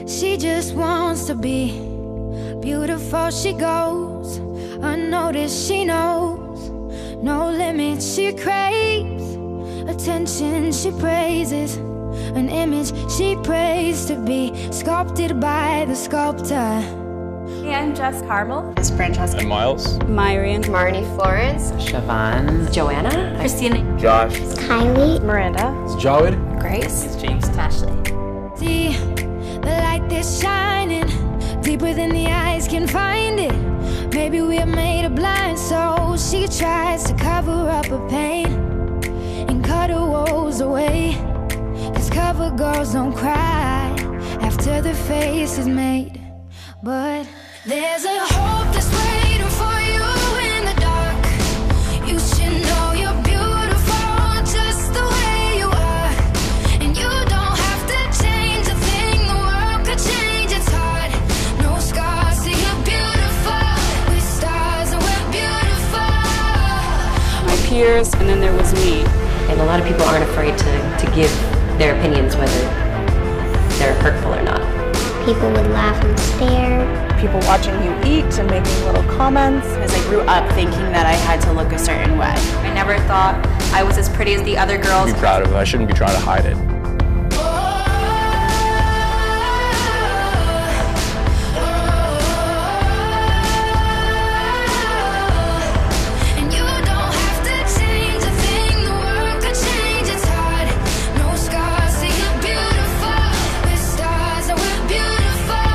She just wants to be beautiful. She goes unnoticed. She knows no limits. She craves attention. She praises an image she prays to be sculpted by the sculptor. Hey, I'm Jess Carmel. It's Francesca. I'm Miles. Myrian. Marnie Florence. Siobhan. Joanna. Christina. Josh. It's Kylie. Miranda. It's Jawed. Grace. It's James. Ashley. See the light that's shining deeper than the eyes can find it. Maybe we're made of blind souls. She tries to cover up her pain and cut her woes away. 'Cause cover girls don't cry after their face is made. But there's a hope that's waiting for you in the dark. You should know you're beautiful just the way you are. And you don't have to change a thing. The world could change, it's hard. No scars, see you're beautiful. With stars and we're beautiful. My peers, and then there was me. And a lot of people aren't afraid to give their opinions, whether they're hurtful or not. People would laugh and stare. People watching you eat and making little comments. Because I grew up thinking that I had to look a certain way. I never thought I was as pretty as the other girls. Be proud of it. I shouldn't be trying to hide it. And you don't have to change a thing. The world could change, it's hard. No scars, see you're beautiful. With stars and we're beautiful.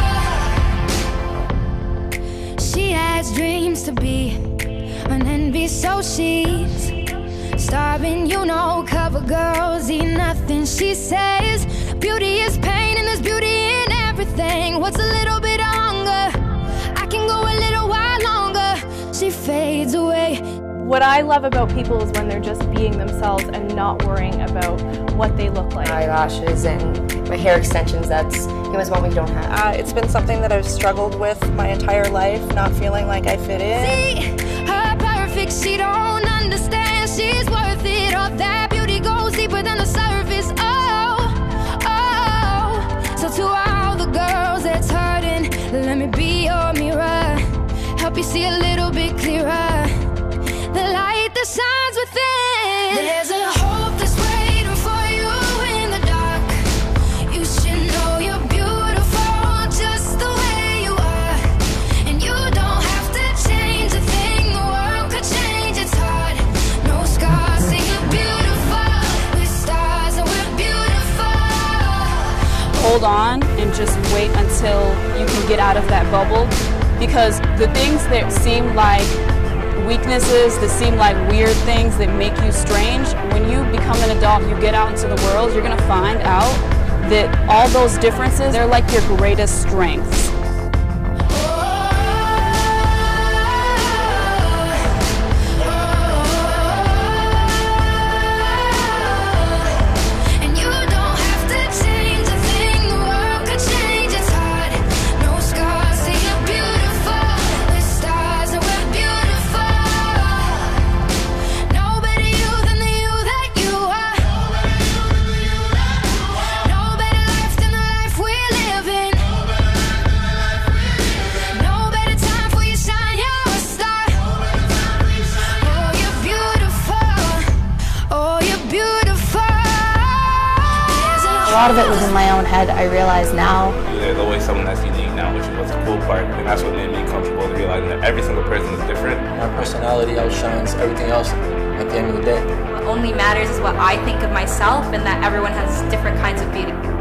She has dreams to be an envy, so she's starving. You know, cover girls eat nothing. She says beauty is pain and there's beauty in everything. What's a little bit of hunger? I can go a little while longer. She fades away. What I love about people is when they're just being themselves and not worrying about what they look like. Eyelashes and my hair extensions, it was one we don't have. It's been something that I've struggled with my entire life, not feeling like I fit in. See her perfect, she don't understand. She's worth it. All that beauty goes deeper than the surface. Oh, oh. So to all the girls that's hurting, let me be your mirror. Help you see a little bit clearer. The light that shines within. There's a hope that's waiting for you in the dark. You should know you're beautiful just the way you are. And you don't have to change a thing. The world could change, it's hard. No scars, see you're beautiful. With stars and we're beautiful. Hold on and just wait until you can get out of that bubble. Because the things that seem like weaknesses, that seem like weird things that make you strange, when you become an adult, you get out into the world, you're gonna find out that all those differences, they're like your greatest strengths. And you don't have to change a thing. The world could change, it's hard. No scars, see you're beautiful. With stars and we're beautiful. No better you than the you that you are. No better life than the life we're living. No better time for you to shine, you're a star. Oh, you're beautiful. Oh, you're beautiful. A lot of it was in my own head. I realize now. There's always someone that's unique now, which is what's the cool part. And that's what made me comfortable to realizing that every single person is different. My personality outshines everything else at the end of the day. What only matters is what I think of myself, and that everyone has different kinds of beauty.